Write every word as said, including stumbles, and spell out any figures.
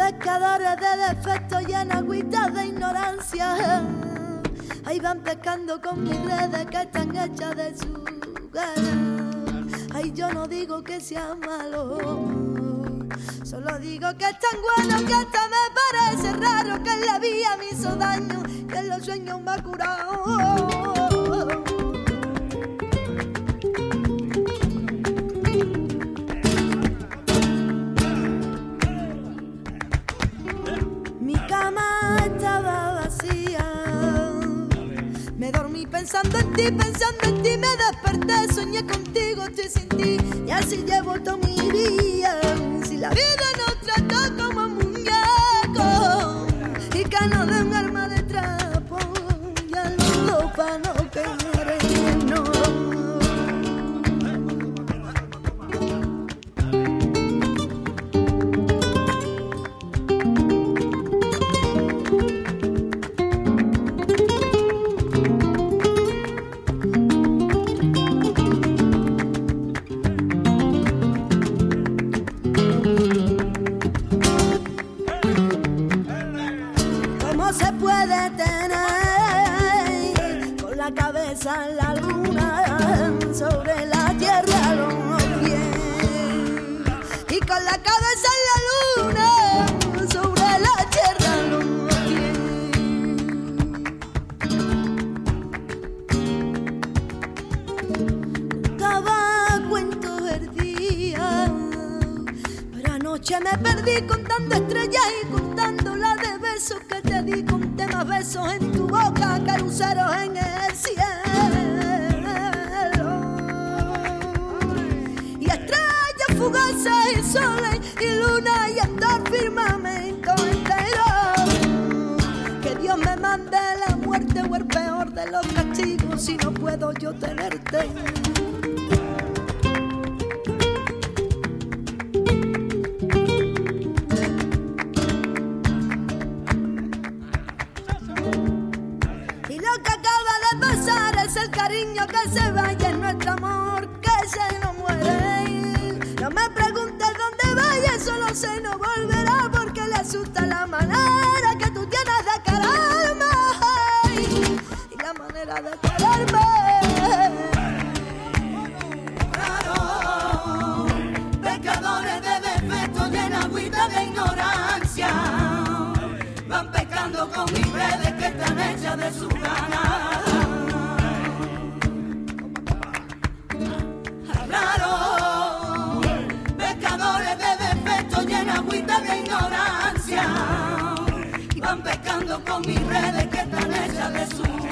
Pescadores de defectos y en agüitas de ignorancia. Ahí van pescando con mis redes que están hechas de su gana. Ay, yo no digo que sea malo, solo digo que es tan bueno que hasta me parece raro que en la vida me hizo daño, que en los sueños me ha curado. Mi cama estaba vacía, me dormí pensando en ti, pensando en ti, me desperté, soñé contigo, estoy sin ti, y así llevo todo mi día. Si la vida nos trata como muñecos y que nos den un arma de trapo, ya luego pa' no querernos. En la luna, sobre la tierra los pies, y con la cabeza en la luna, sobre la tierra los pies. Contaba cuentos el día, pero anoche me perdí contando estrellas y contando la de besos que te di. Conté más besos en tu boca que luceros en el cielo. Fugaces y soles y luna y hasta el firmamento entero. Que Dios me mande la muerte o el peor de los castigos si no puedo yo tenerte. Y lo que acaba de pasar es el cariño que se vaya en nuestro amor, que se nos muere. No me preguntes dónde vaya, solo sé no volverá porque le asusta la manera que tú tienes de quererme, ay, y la manera de quererme. Claro, pecadores de defectos y en agüita de ignorancia, van pescando con mis redes que están hechas de su gana. Claro, agüita de ignorancia, y van pescando con mis redes que están hechas de su